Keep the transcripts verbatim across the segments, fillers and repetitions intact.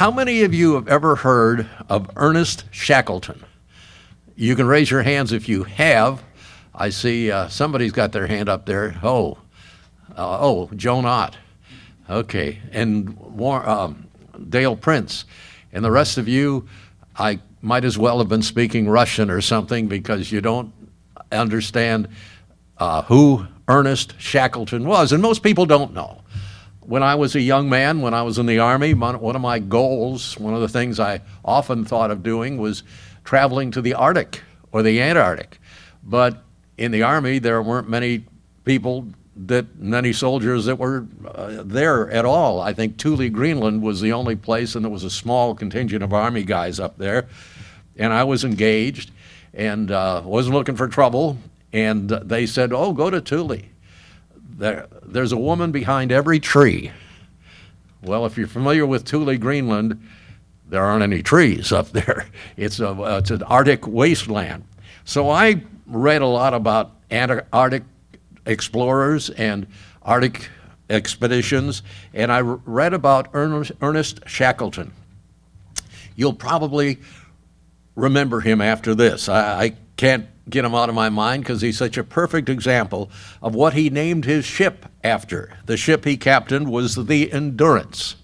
How many of you have ever heard of Ernest Shackleton? You can raise your hands if you have. I see uh, somebody's got their hand up there. Oh, uh, oh, Joan Ott. Okay, and War, um, Dale Prince. And the rest of you, I might as well have been speaking Russian or something because you don't understand uh, who Ernest Shackleton was. And most people don't know. When I was a young man, when I was in the Army, one of my goals, one of the things I often thought of doing was traveling to the Arctic or the Antarctic. But in the Army, there weren't many people, that many soldiers that were uh, there at all. I think Thule, Greenland was the only place, and there was a small contingent of Army guys up there. And I was engaged and uh, wasn't looking for trouble. And they said, oh, go to Thule. There, there's a woman behind every tree. Well, if you're familiar with Thule, Greenland, there aren't any trees up there. It's, a, uh, it's an Arctic wasteland. So I read a lot about Arctic explorers and Arctic expeditions, and I read about Ernest, Ernest Shackleton. You'll probably remember him after this. I, I can't get him out of my mind because he's such a perfect example of what he named his ship after. The ship he captained was the Endurance.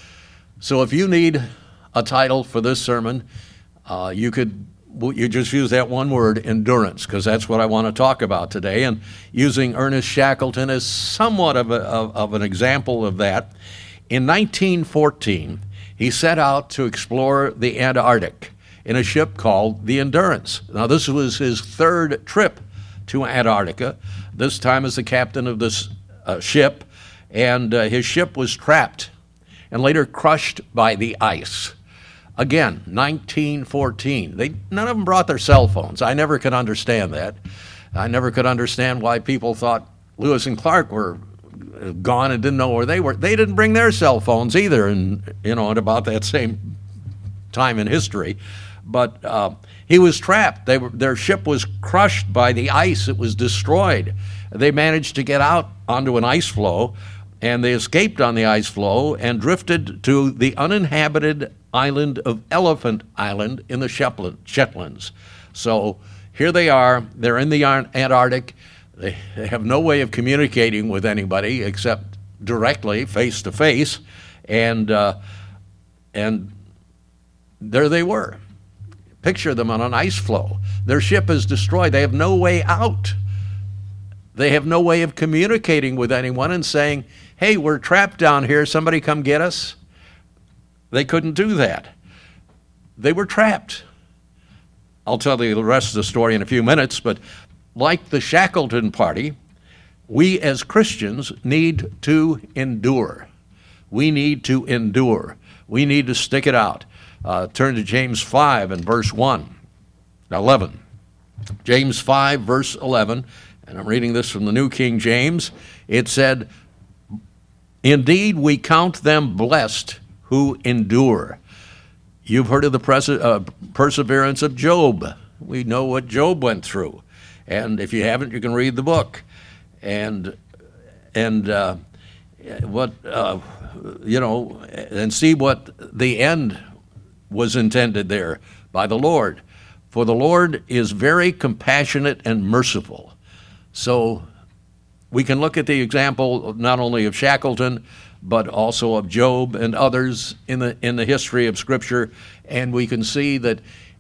So if you need a title for this sermon, uh, you could you just use that one word, endurance, because that's what I want to talk about today. And using Ernest Shackleton as somewhat of, a, of, of an example of that, in nineteen fourteen, he set out to explore the Antarctic in a ship called the Endurance. Now, this was his third trip to Antarctica, this time as the captain of this uh, ship, and uh, his ship was trapped and later crushed by the ice. Again, nineteen fourteen. They, none of them brought their cell phones. I never could understand that. I never could understand why people thought Lewis and Clark were gone and didn't know where they were. They didn't bring their cell phones either, and you know, at about that same time in history. But uh, he was trapped. They were, their ship was crushed by the ice. It was destroyed. They managed to get out onto an ice floe, and they escaped on the ice floe and drifted to the uninhabited island of Elephant Island in the Shetlands. So here they are. They're in the Antarctic. They have no way of communicating with anybody except directly, face to face, and uh, and there they were. Picture them on an ice floe. Their ship is destroyed. They have no way out. They have no way of communicating with anyone and saying, hey, we're trapped down here, somebody come get us. They couldn't do that. They were trapped. I'll tell you the rest of the story in a few minutes, but like the Shackleton party, we as Christians need to endure. We need to endure. We need to stick it out. Uh, turn to James five and verse one, eleven. James five, verse eleven, and I'm reading this from the New King James. It said, indeed, we count them blessed who endure. You've heard of the perse- uh, perseverance of Job. We know what Job went through. And if you haven't, you can read the book. And, and uh, what, uh, you know, and see what the end was intended there by the Lord. For the Lord is very compassionate and merciful. So we can look at the example of not only of Shackleton, but also of Job and others in the in the history of Scripture, and we can see that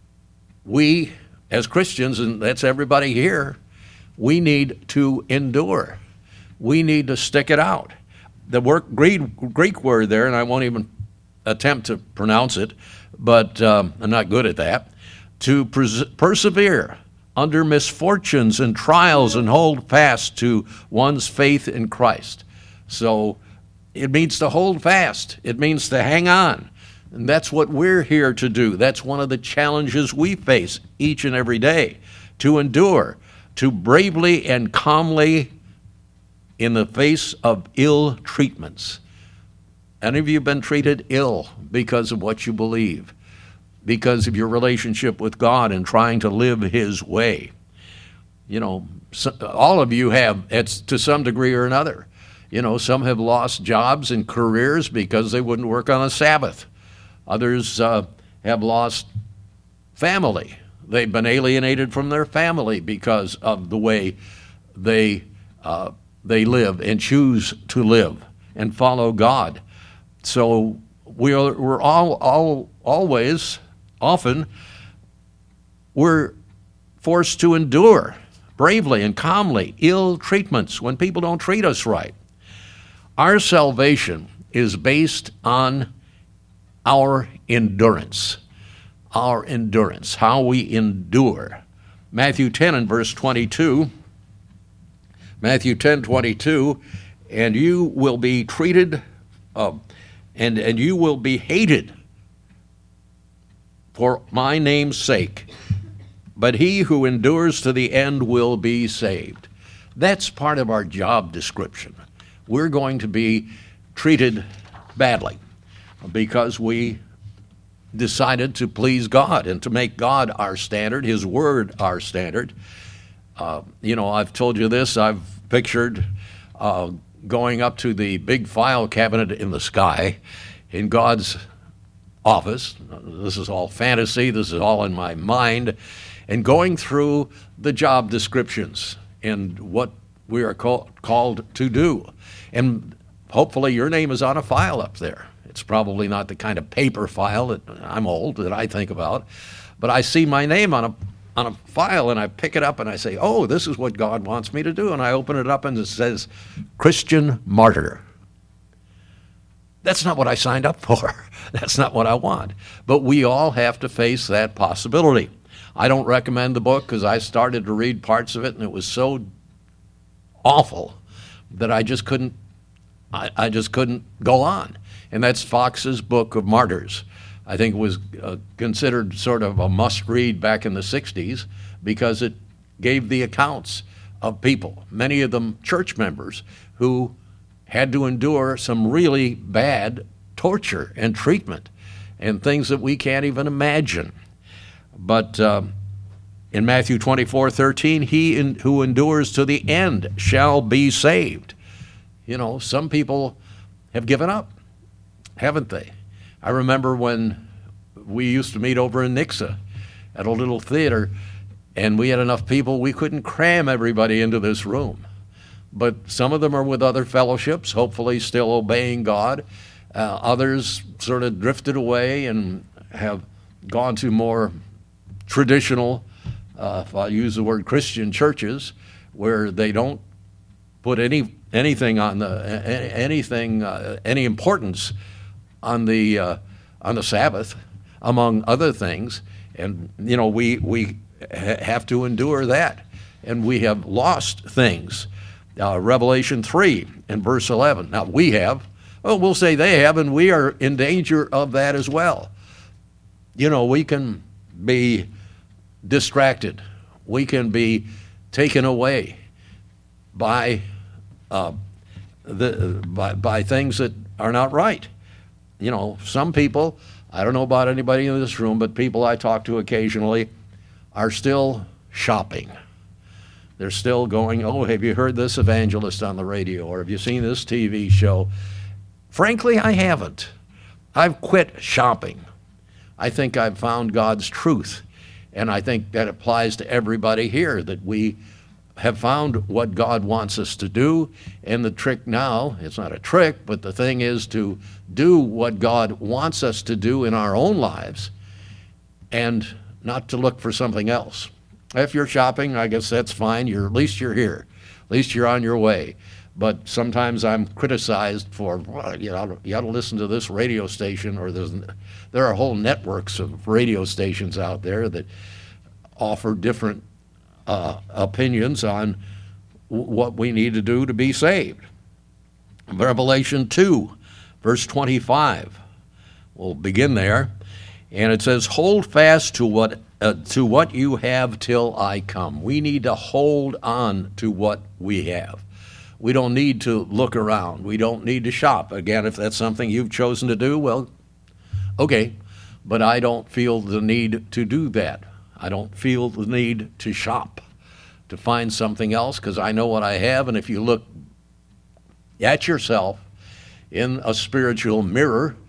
we, as Christians, and that's everybody here, we need to endure. We need to stick it out. The word, Greek, Greek word there, and I won't even attempt to pronounce it, but um, I'm not good at that, to pers- persevere under misfortunes and trials and hold fast to one's faith in Christ. So it means to hold fast. It means to hang on. And that's what we're here to do. That's one of the challenges we face each and every day, to endure, to bravely and calmly in the face of ill treatments. Any of you been treated ill because of what you believe, because of your relationship with God and trying to live His way? You know, so, all of you have, it's to some degree or another. You know, some have lost jobs and careers because they wouldn't work on a Sabbath. Others uh, have lost family. They've been alienated from their family because of the way they uh, they live and choose to live and follow God. So we are, we're all, all always, often, we're forced to endure bravely and calmly ill treatments when people don't treat us right. Our salvation is based on our endurance, our endurance, how we endure. Matthew ten and verse twenty-two, Matthew ten, twenty-two, and you will be treated, uh, and, and you will be hated for my name's sake, but he who endures to the end will be saved. That's part of our job description. We're going to be treated badly because we decided to please God and to make God our standard, his word our standard. Uh, you know, I've told you this, I've pictured uh, going up to the big file cabinet in the sky in God's office. This is all fantasy, this is all in my mind, and going through the job descriptions and what we are call, called to do. And hopefully your name is on a file up there. It's probably not the kind of paper file that I'm old that I think about, but I see my name on a on a file and I pick it up and I say, oh, this is what God wants me to do. And I open it up and it says, Christian martyr. That's not what I signed up for. That's not what I want. But we all have to face that possibility. I don't recommend the book because I started to read parts of it and it was so awful that I just couldn't I, I just couldn't go on. And that's Fox's Book of Martyrs. I think it was uh, considered sort of a must-read back in the sixties because it gave the accounts of people, many of them church members, who had to endure some really bad torture and treatment and things that we can't even imagine. But uh, in Matthew twenty-four thirteen, he in, who endures to the end shall be saved. You know, some people have given up, haven't they? I remember when we used to meet over in Nixa at a little theater, and we had enough people, we couldn't cram everybody into this room. But some of them are with other fellowships, hopefully still obeying God. Uh, others sort of drifted away and have gone to more traditional, uh, if I use the word Christian churches, where they don't put any anything on the anything uh, any importance on the uh, on the Sabbath, among other things. And you know, we we ha- have to endure that, and we have lost things. Uh, Revelation three and verse eleven. Now we have, oh, we'll say they have, and we are in danger of that as well. You know, we can be distracted. We can be taken away by uh, the by, by things that are not right. You know, some people, I don't know about anybody in this room, but people I talk to occasionally are still shopping. They're still going, oh, have you heard this evangelist on the radio, or have you seen this T V show? Frankly, I haven't. I've quit shopping. I think I've found God's truth, and I think that applies to everybody here, that we have found what God wants us to do, and the trick now, it's not a trick, but the thing is to do what God wants us to do in our own lives and not to look for something else. If you're shopping, I guess that's fine. You're, at least you're here. At least you're on your way. But sometimes I'm criticized for, well, you know, you ought to listen to this radio station, or there's, there are whole networks of radio stations out there that offer different uh, opinions on w- what we need to do to be saved. Revelation two, verse twenty-five. We'll begin there. And it says, hold fast to what uh, to what you have till I come. We need to hold on to what we have. We don't need to look around. We don't need to shop. Again, if that's something you've chosen to do, well, okay. But I don't feel the need to do that. I don't feel the need to shop, to find something else, because I know what I have. And if you look at yourself in a spiritual mirror,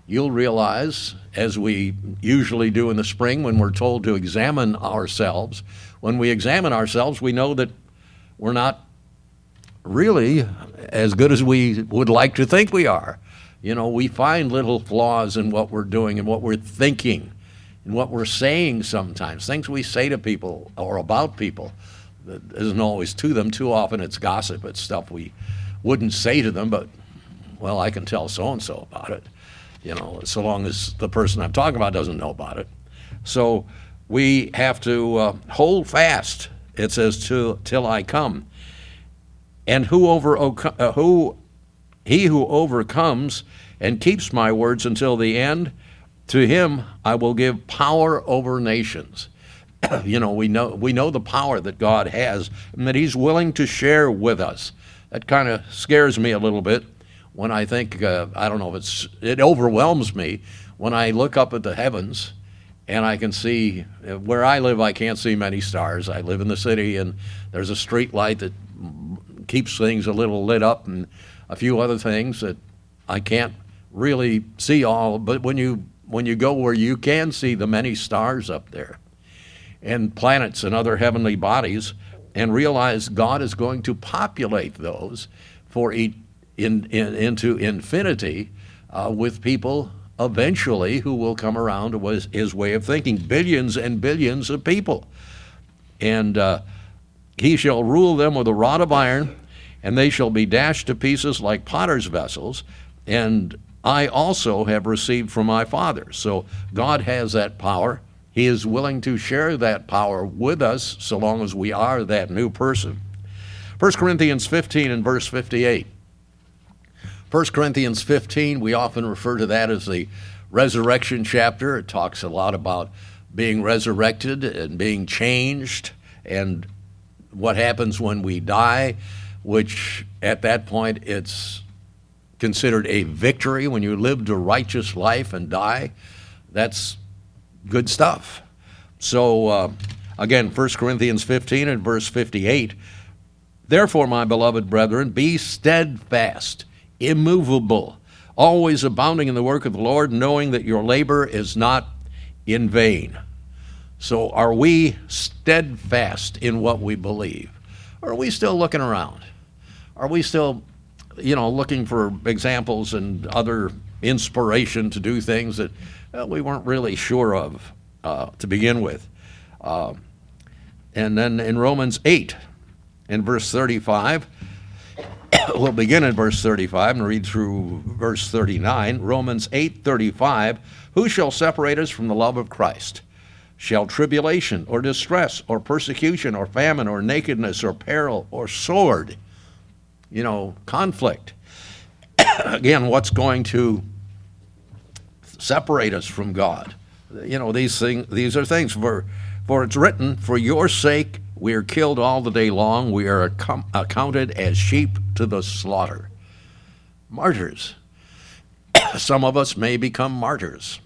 you'll realize, as we usually do in the spring when we're told to examine ourselves, when we examine ourselves, we know that we're not really as good as we would like to think we are. You know, we find little flaws in what we're doing and what we're thinking and what we're saying sometimes, things we say to people or about people that isn't always to them. Too often it's gossip. It's stuff we wouldn't say to them, but, well, I can tell so-and-so about it, you know, so long as the person I'm talking about doesn't know about it. So we have to uh, hold fast, it says, till, till I come. And who over uh, who he who overcomes and keeps my words until the end, to him I will give power over nations. You know, we know we know the power that God has and that he's willing to share with us. That kind of scares me a little bit when I think, uh, I don't know if it's, it overwhelms me when I look up at the heavens and I can see, where I live, I can't see many stars. I live in the city and there's a street light that keeps things a little lit up and a few other things that I can't really see all. But when you when you go where you can see the many stars up there and planets and other heavenly bodies, and realize God is going to populate those for e- in, in, into infinity uh, with people eventually who will come around to his, his way of thinking, billions and billions of people. And uh, he shall rule them with a rod of iron, and they shall be dashed to pieces like potter's vessels, and I also have received from my Father. So God has that power. He is willing to share that power with us so long as we are that new person. First Corinthians fifteen and verse fifty-eight. First Corinthians fifteen, we often refer to that as the resurrection chapter. It talks a lot about being resurrected and being changed and what happens when we die, which at that point it's considered a victory. When you lived a righteous life and die, that's good stuff. So uh, again, First Corinthians fifteen and verse fifty-eight, therefore, my beloved brethren, be steadfast, immovable, always abounding in the work of the Lord, knowing that your labor is not in vain. So are we steadfast in what we believe? Or are we still looking around? Are we still, you know, looking for examples and other inspiration to do things that well, we weren't really sure of uh, to begin with? Uh, and then in Romans eight, in verse thirty-five, we'll begin in verse thirty-five and read through verse thirty-nine. Romans eight thirty-five, who shall separate us from the love of Christ? Shall tribulation or distress or persecution or famine or nakedness or peril or sword, you know, conflict? Again, what's going to separate us from God? You know, these things, these are things, for, for it's written, for your sake we are killed all the day long, we are accom- accounted as sheep to the slaughter. Martyrs. Some of us may become martyrs.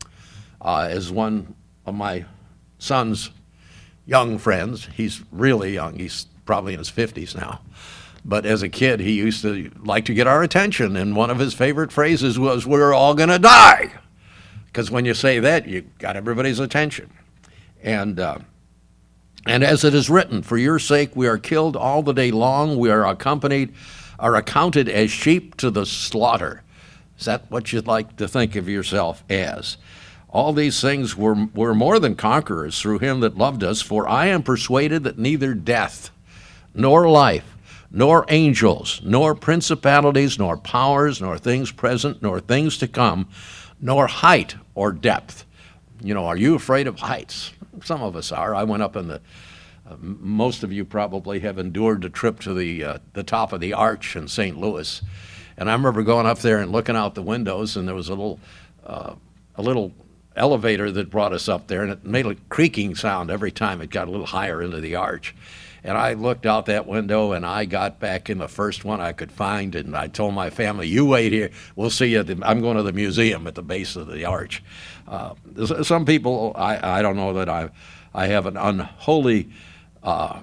Uh, as one of my son's young friends, he's really young, he's probably in his fifties now, but as a kid he used to like to get our attention, and one of his favorite phrases was, we're all going to die. Because when you say that, you got everybody's attention. And uh, and as it is written, for your sake we are killed all the day long, we are accompanied, are accounted as sheep to the slaughter. Is that what you'd like to think of yourself as? All these things were, were more than conquerors through him that loved us, for I am persuaded that neither death, nor life, nor angels, nor principalities, nor powers, nor things present, nor things to come, nor height or depth. You know, are you afraid of heights? Some of us are. I went up in the, uh, most of you probably have endured the trip to the uh, the top of the arch in Saint Louis. And I remember going up there and looking out the windows, and there was a little, uh, a little elevator that brought us up there, and it made a creaking sound every time it got a little higher into the arch. And I looked out that window, and I got back in the first one I could find, and I told my family, you wait here, we'll see you at the, I'm going to the museum at the base of the arch. Uh, some people, I, I don't know that I I have an unholy uh,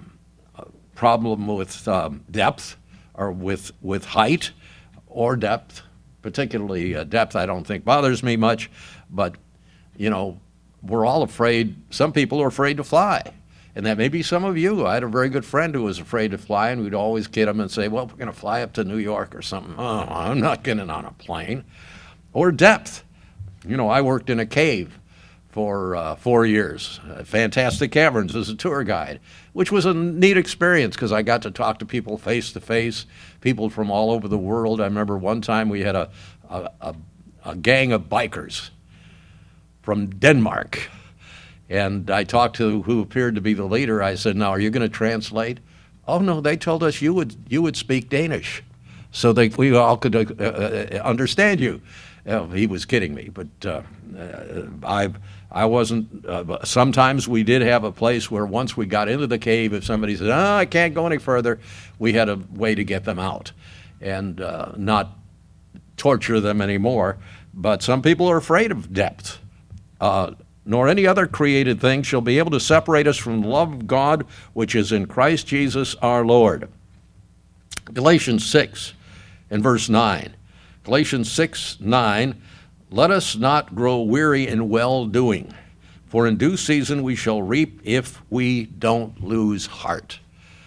problem with um, depth or with, with height or depth, particularly uh, depth, I don't think bothers me much, but, you know, we're all afraid. Some people are afraid to fly, and that may be some of you. I had a very good friend who was afraid to fly, and we'd always kid him and say, well, we're going to fly up to New York or something. Oh, I'm not getting on a plane. Or depth. You know, I worked in a cave for uh, four years, uh, Fantastic Caverns as a tour guide, which was a neat experience because I got to talk to people face to face, people from all over the world. I remember one time we had a, a, a, a gang of bikers from Denmark, and I talked to who appeared to be the leader. I said, now, are you going to translate? Oh, no, they told us you would you would speak Danish so that we all could uh, uh, understand you. Uh, he was kidding me, but uh, uh, I I wasn't. Uh, sometimes we did have a place where once we got into the cave, if somebody said, oh, I can't go any further, we had a way to get them out and uh, not torture them anymore. But some people are afraid of depth. Uh, nor any other created thing shall be able to separate us from the love of God, which is in Christ Jesus our Lord. Galatians six and verse nine. Galatians six, nine, let us not grow weary in well-doing, for in due season we shall reap if we don't lose heart.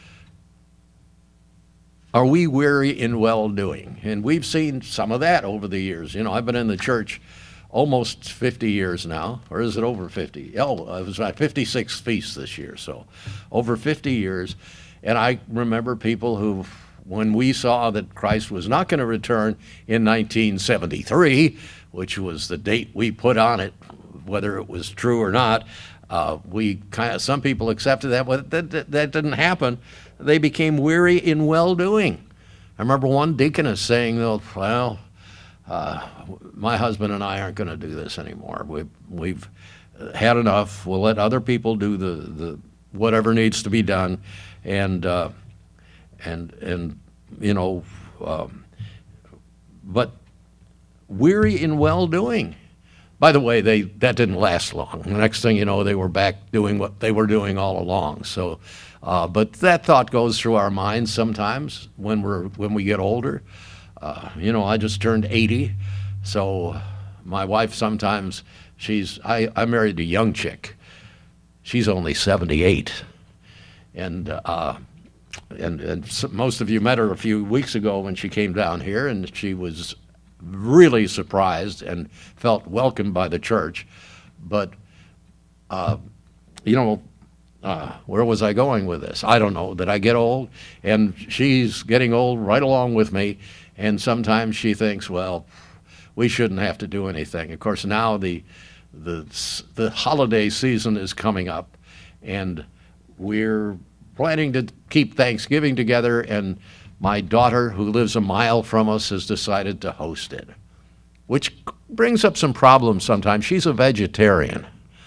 Are we weary in well-doing? And we've seen some of that over the years. You know, I've been in the church almost fifty years now, or is it over fifty? Oh, it was my fifty-sixth feast this year, so over fifty years. And I remember people who, when we saw that Christ was not going to return in nineteen seventy-three, which was the date we put on it, whether it was true or not, uh, we kind of, some people accepted that, but that, that, that didn't happen. They became weary in well-doing. I remember one deaconess saying, well, uh, my husband and I aren't going to do this anymore. We've, we've had enough. We'll let other people do the, the whatever needs to be done. And, uh, and, and you know, um, but weary in well-doing. By the way, they that didn't last long. The next thing you know, they were back doing what they were doing all along. So, uh, but that thought goes through our minds sometimes when we're when we get older. Uh, you know, I just turned eighty, so my wife sometimes she's I, I married a young chick. She's only seventy-eight, and uh, and and so most of you met her a few weeks ago when she came down here, and she was really surprised and felt welcomed by the church. But, uh, you know, uh, where was I going with this? I don't know. Did I get old? And she's getting old right along with me. And sometimes she thinks, well, we shouldn't have to do anything. Of course, now the the the holiday season is coming up, and we're planning to keep Thanksgiving together, and my daughter, who lives a mile from us, has decided to host it, which brings up some problems sometimes. She's a vegetarian.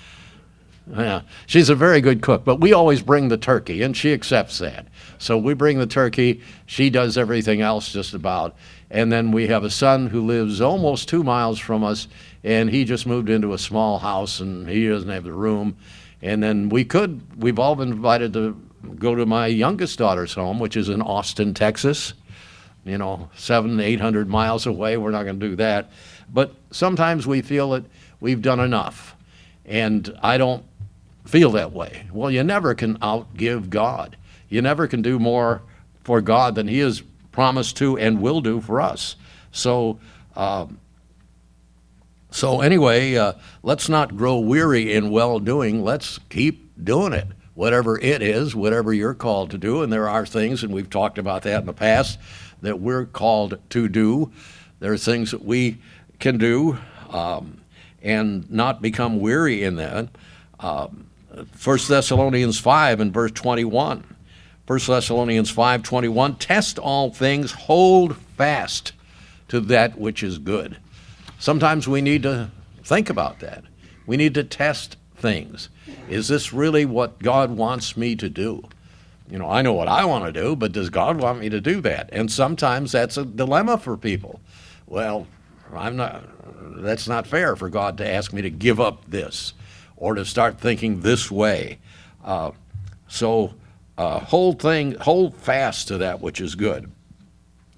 Yeah, she's a very good cook, but we always bring the turkey, and she accepts that. So we bring the turkey. She does everything else just about. And then we have a son who lives almost two miles from us, and he just moved into a small house, and he doesn't have the room. And then we could, we've all been invited to go to my youngest daughter's home, which is in Austin, Texas, you know, seven, eight hundred miles away. We're not going to do that. But sometimes we feel that we've done enough, and I don't feel that way. Well, you never can outgive God. You never can do more for God than He has promised to and will do for us. So, um, so anyway, uh, let's not grow weary in well-doing. Let's keep doing it. Whatever it is, whatever you're called to do, and there are things, and we've talked about that in the past, that we're called to do. There are things that we can do um, and not become weary in that. Um, First Thessalonians five and verse twenty-one. First Thessalonians five twenty-one, test all things, hold fast to that which is good. Sometimes we need to think about that. We need to test things. Is this really what God wants me to do? You know, I know what I want to do, but does God want me to do that? And sometimes that's a dilemma for people. Well, I'm not, that's not fair for God to ask me to give up this or to start thinking this way. Uh, so uh, hold thing, hold fast to that which is good.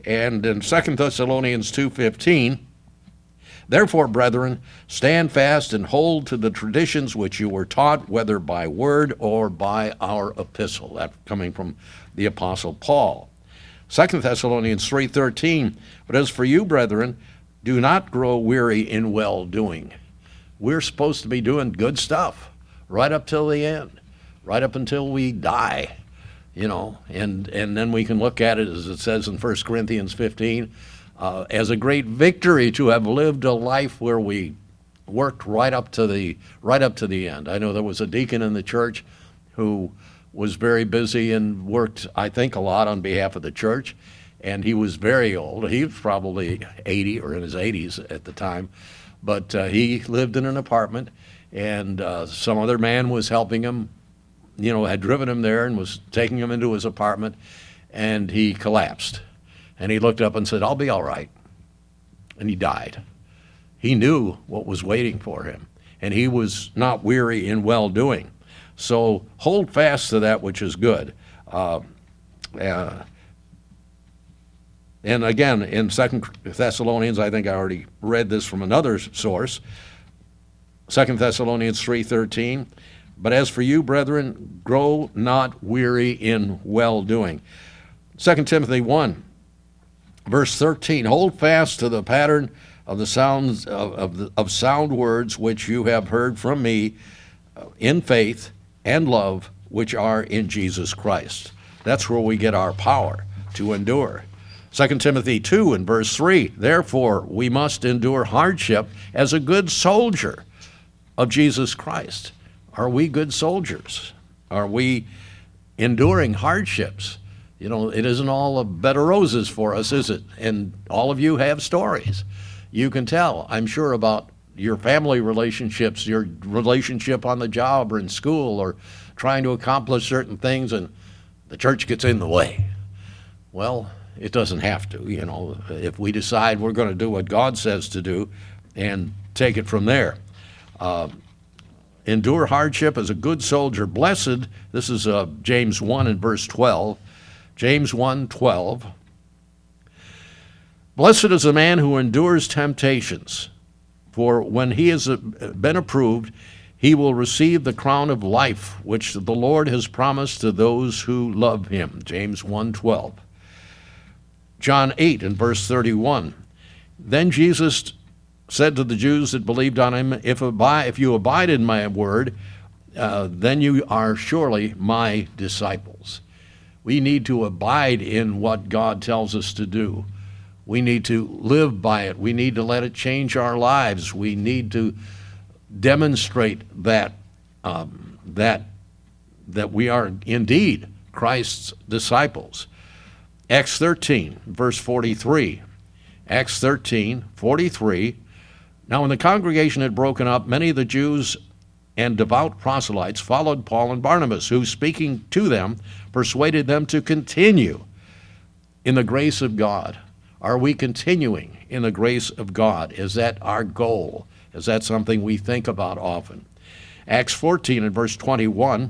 And in Second Thessalonians two fifteen, therefore, brethren, stand fast and hold to the traditions which you were taught, whether by word or by our epistle. That coming from the Apostle Paul. Second Thessalonians three thirteen, but as for you, brethren, do not grow weary in well-doing. We're supposed to be doing good stuff right up till the end, right up until we die, you know, and, and then we can look at it, as it says in First Corinthians fifteen, uh, as a great victory to have lived a life where we worked right up to the right up to the end. I know there was a deacon in the church who was very busy and worked, I think, a lot on behalf of the church, and he was very old. He was probably eighty or in his eighties at the time, but uh, he lived in an apartment, and uh, some other man was helping him, you know, had driven him there and was taking him into his apartment, and he collapsed. And he looked up and said, "I'll be all right." And he died. He knew what was waiting for him, and he was not weary in well-doing. So hold fast to that which is good. Uh, uh, and again, in Second Thessalonians, I think I already read this from another source, Second Thessalonians three thirteen, but as for you, brethren, grow not weary in well-doing. Second Timothy one, verse thirteen, hold fast to the pattern of the sounds of, of, the, of sound words which you have heard from me in faith and love which are in Jesus Christ. That's where we get our power to endure. Second Timothy two and verse three, therefore we must endure hardship as a good soldier of Jesus Christ. Are we good soldiers? Are we enduring hardships? You know, it isn't all a bed of roses for us, is it? And all of you have stories. You can tell, I'm sure, about your family relationships, your relationship on the job or in school, or trying to accomplish certain things, and the church gets in the way. Well, it doesn't have to, you know, if we decide we're going to do what God says to do and take it from there. Uh, endure hardship as a good soldier. Blessed, this is uh, James one and verse twelve. James one twelve. Blessed is the man who endures temptations, for when he has been approved, he will receive the crown of life, which the Lord has promised to those who love him. James one twelve. John eight and verse thirty-one. Then Jesus said to the Jews that believed on him, If, abide, if you abide in my word, uh, then you are surely my disciples. We need to abide in what God tells us to do. We need to live by it. We need to let it change our lives. We need to demonstrate that um, that that we are indeed Christ's disciples. Acts thirteen, verse forty-three. Acts thirteen, forty-three. Now when the congregation had broken up, many of the Jews and devout proselytes followed Paul and Barnabas, who, speaking to them, persuaded them to continue in the grace of God. Are we continuing in the grace of God? Is that our goal? Is that something we think about often? Acts fourteen and verse twenty-one.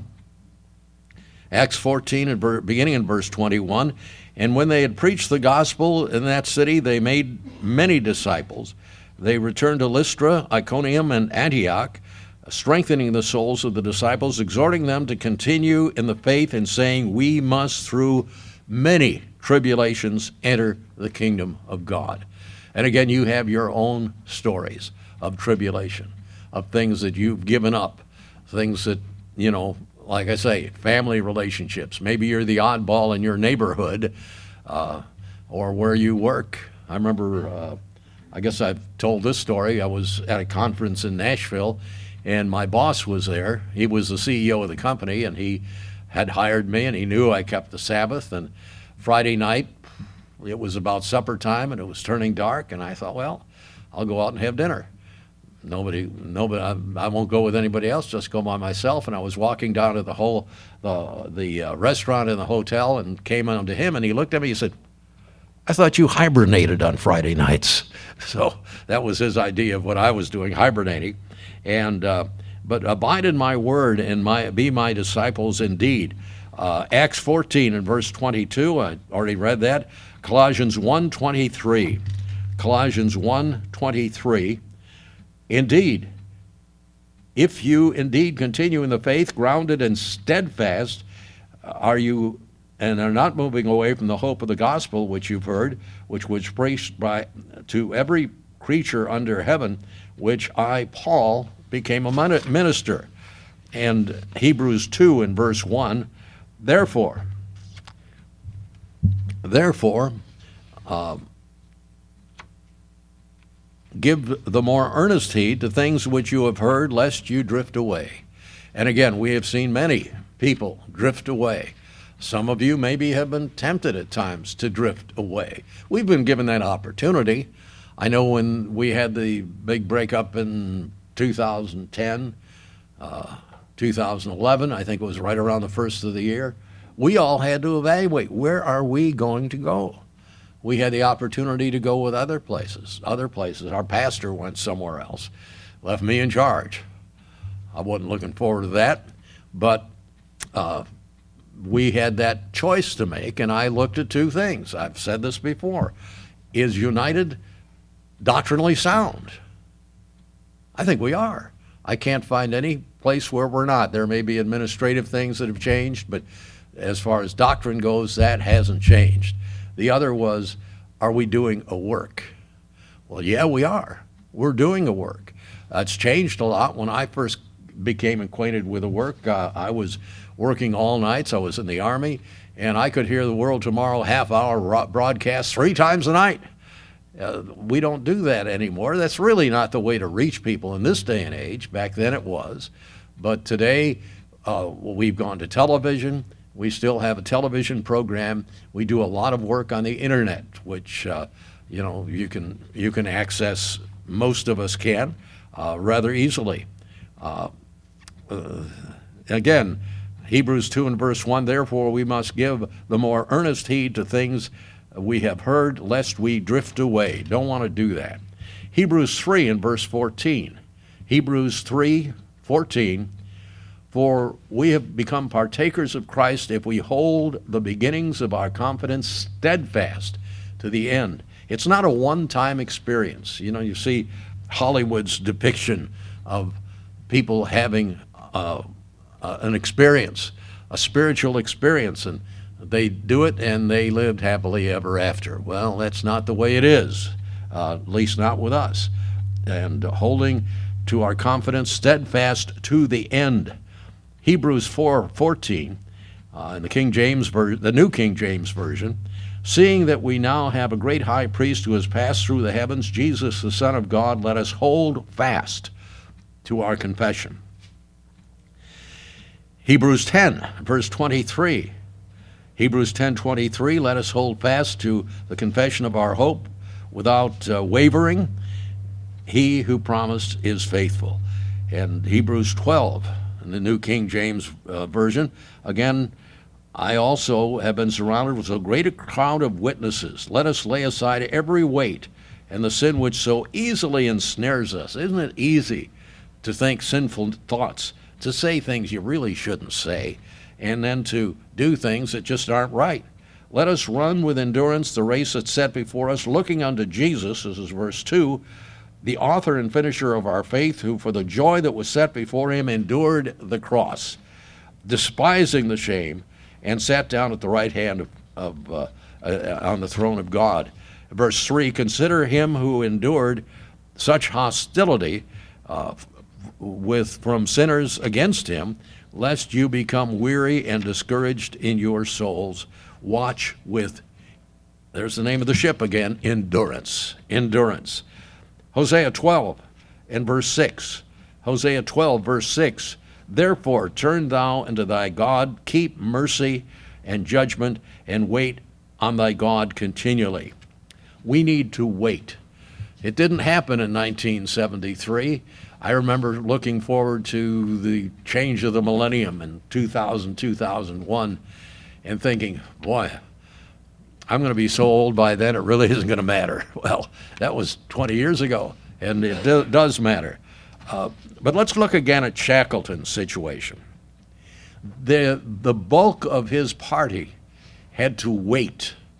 Acts fourteen, and ver- beginning in verse twenty-one. And when they had preached the gospel in that city, they made many disciples. They returned to Lystra, Iconium, and Antioch, strengthening the souls of the disciples, exhorting them to continue in the faith, and saying, we must through many tribulations enter the kingdom of God. And again, you have your own stories of tribulation, of things that you've given up, things that, you know, like I say, family relationships. Maybe you're the oddball in your neighborhood uh, or where you work. I remember, uh, I guess I've told this story. I was at a conference in Nashville, and my boss was there. He was the C E O of the company, and he had hired me, and he knew I kept the Sabbath. And Friday night, it was about supper time, and it was turning dark, and I thought, well, I'll go out and have dinner. Nobody, nobody. I, I won't go with anybody else. Just go by myself. And I was walking down to the whole, the the uh, restaurant in the hotel, and came on to him. And he looked at me. He said, "I thought you hibernated on Friday nights." So that was his idea of what I was doing, hibernating. And uh, but abide in my word, and my be my disciples indeed. Uh, Acts fourteen and verse twenty-two. I already read that. Colossians one twenty-three. Colossians one twenty-three. Indeed, if you indeed continue in the faith, grounded and steadfast, are you and are not moving away from the hope of the gospel which you've heard, which was preached by to every creature under heaven, which I, Paul, became a minister. And Hebrews two in verse one, therefore, therefore, uh, give the more earnest heed to things which you have heard, lest you drift away. And again, we have seen many people drift away. Some of you maybe have been tempted at times to drift away. We've been given that opportunity. I know when we had the big breakup in two thousand ten, uh, two thousand eleven, I think it was right around the first of the year, we all had to evaluate, where are we going to go? We had the opportunity to go with other places, other places. Our pastor went somewhere else, left me in charge. I wasn't looking forward to that, but uh, we had that choice to make, and I looked at two things. I've said this before. Is United doctrinally sound? I think we are. I can't find any place where we're not. There may be administrative things that have changed, but as far as doctrine goes, that hasn't changed. The other was, are we doing a work? Well, yeah, we are. We're doing a work. Uh, it's changed a lot. When I first became acquainted with the work, uh, I was working all nights. I was in the Army, and I could hear the World Tomorrow half-hour broadcast three times a night. Uh, we don't do that anymore. That's really not the way to reach people in this day and age. Back then it was. But today, uh, we've gone to television. We still have a television program. We do a lot of work on the internet, which uh, you know you can you can access. Most of us can uh, rather easily. Uh, uh, again, Hebrews two and verse one. Therefore, we must give the more earnest heed to things we have heard, lest we drift away. Don't want to do that. Hebrews three and verse fourteen. Hebrews three fourteen. For we have become partakers of Christ if we hold the beginnings of our confidence steadfast to the end. It's not a one-time experience. You know, you see Hollywood's depiction of people having uh, uh, an experience, a spiritual experience, and they do it and they lived happily ever after. Well, that's not the way it is, uh, at least not with us. And holding to our confidence steadfast to the end. Hebrews four fourteen, uh, in the King James version, the New King James Version, seeing that we now have a great high priest who has passed through the heavens, Jesus, the Son of God, let us hold fast to our confession. Hebrews ten, verse twenty-three. Hebrews ten twenty-three, let us hold fast to the confession of our hope without uh, wavering. He who promised is faithful. And Hebrews twelve, in the New King James uh, Version, again, I also have been surrounded with so great a crowd of witnesses. Let us lay aside every weight and the sin which so easily ensnares us. Isn't it easy to think sinful thoughts, to say things you really shouldn't say, and then to do things that just aren't right? Let us run with endurance the race that's set before us, looking unto Jesus, this is verse two, the author and finisher of our faith, who for the joy that was set before him endured the cross, despising the shame, and sat down at the right hand of, of uh, uh, on the throne of God. Verse three, consider him who endured such hostility uh, with from sinners against him, lest you become weary and discouraged in your souls. Watch with, there's the name of the ship again, endurance. Endurance. Hosea twelve and verse six. Hosea twelve, verse six. Therefore turn thou unto thy God, keep mercy and judgment, and wait on thy God continually. We need to wait. It didn't happen in nineteen seventy-three. I remember looking forward to the change of the millennium in two thousand, two thousand one, and thinking, boy, I'm going to be so old by then it really isn't going to matter. Well, that was twenty years ago, and it do, does matter. Uh, but let's look again at Shackleton's situation. The, the bulk of his party had to wait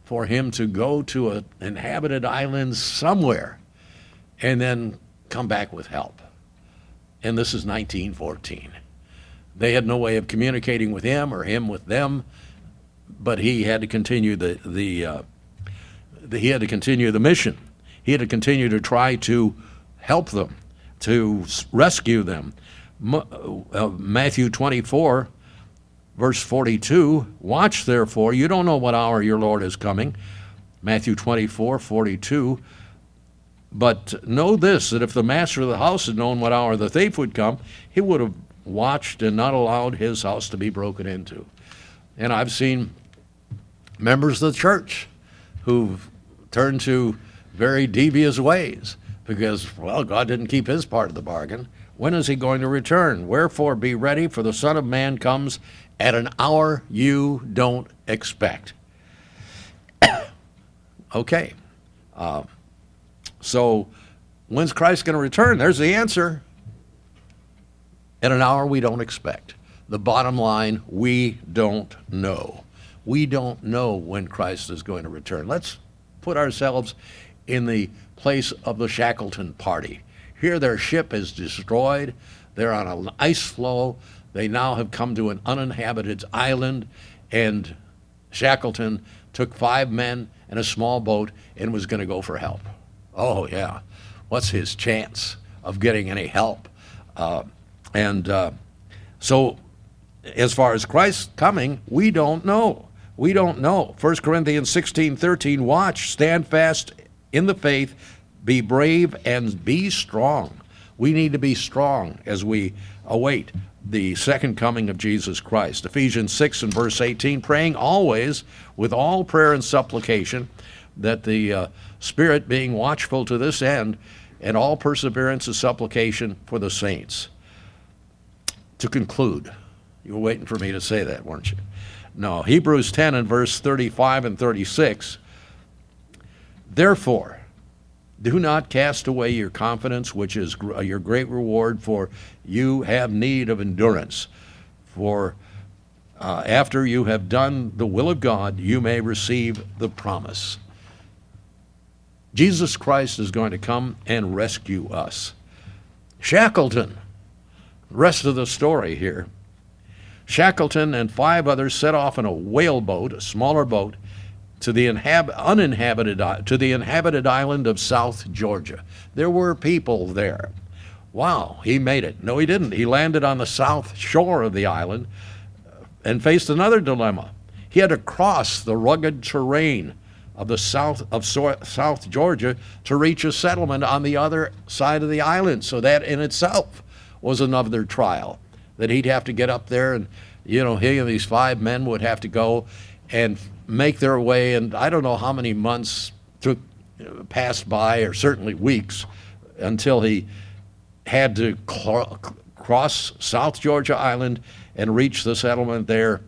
for him to go to an inhabited island somewhere and then come back with help. And this is nineteen fourteen. They had no way of communicating with him or him with them, but he had to continue the the, uh, the he had to continue the mission. He had to continue to try to help them, to rescue them. Uh, Matthew twenty-four, verse forty-two, watch therefore, you don't know what hour your Lord is coming. Matthew twenty-four, forty-two, but know this, that if the master of the house had known what hour the thief would come, he would have watched and not allowed his house to be broken into. And I've seen members of the church who've turned to very devious ways because, well, God didn't keep his part of the bargain. When is he going to return? Wherefore be ready, for the Son of Man comes at an hour you don't expect. Okay. Uh, so when's Christ going to return? There's the answer. At an hour we don't expect. The bottom line, we don't know. We don't know when Christ is going to return. Let's put ourselves in the place of the Shackleton party. Here their ship is destroyed. They're on an ice floe. They now have come to an uninhabited island, and Shackleton took five men and a small boat and was going to go for help. Oh, yeah. What's his chance of getting any help? Uh, and uh, so as far as Christ coming, we don't know. We don't know. First Corinthians sixteen thirteen, watch, stand fast in the faith, be brave, and be strong. We need to be strong as we await the second coming of Jesus Christ. Ephesians six and verse eighteen, praying always with all prayer and supplication, that the uh, Spirit being watchful to this end, and all perseverance and supplication for the saints. To conclude, you were waiting for me to say that, weren't you? No, Hebrews ten and verse thirty-five and thirty-six, therefore, do not cast away your confidence, which is gr- your great reward, for you have need of endurance. For uh, after you have done the will of God, you may receive the promise. Jesus Christ is going to come and rescue us. Shackleton, rest of the story here. Shackleton and five others set off in a whaleboat, a smaller boat, to the inhab- uninhabited to the inhabited island of South Georgia. There were people there. Wow, he made it. No, he didn't. He landed on the south shore of the island and faced another dilemma. He had to cross the rugged terrain of the south of so- South Georgia to reach a settlement on the other side of the island. So that in itself was another trial, that he'd have to get up there, and you know, he and these five men would have to go and make their way, and I don't know how many months took passed by, or certainly weeks, until he had to cl- cross South Georgia Island and reach the settlement there.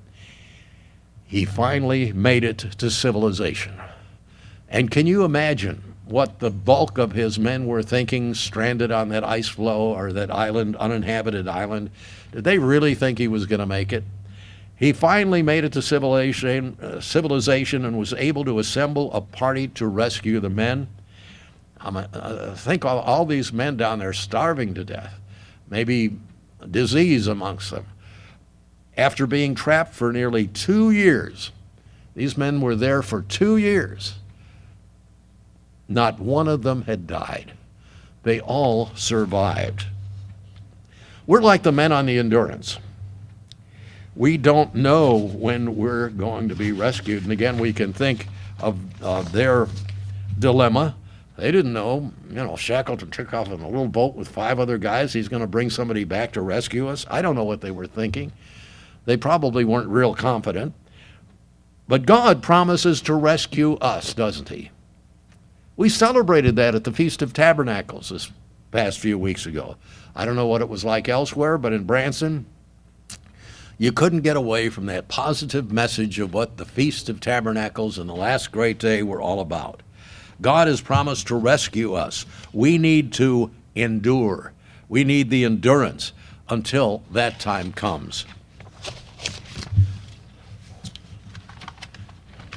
He finally made it to civilization. And can you imagine what the bulk of his men were thinking, stranded on that ice floe or that island, uninhabited island? Did they really think he was going to make it? He finally made it to civilization, uh, civilization and was able to assemble a party to rescue the men. Um, uh, think all, all these men down there starving to death, maybe disease amongst them. After being trapped for nearly two years, these men were there for two years. Not one of them had died. They all survived. We're like the men on the Endurance. We don't know when we're going to be rescued. And again, we can think of uh, their dilemma. They didn't know, you know, Shackleton took off in a little boat with five other guys. He's going to bring somebody back to rescue us. I don't know what they were thinking. They probably weren't real confident. But God promises to rescue us, doesn't he? We celebrated that at the Feast of Tabernacles this past few weeks ago. I don't know what it was like elsewhere, but in Branson, you couldn't get away from that positive message of what the Feast of Tabernacles and the last great day were all about. God has promised to rescue us. We need to endure. We need the endurance until that time comes.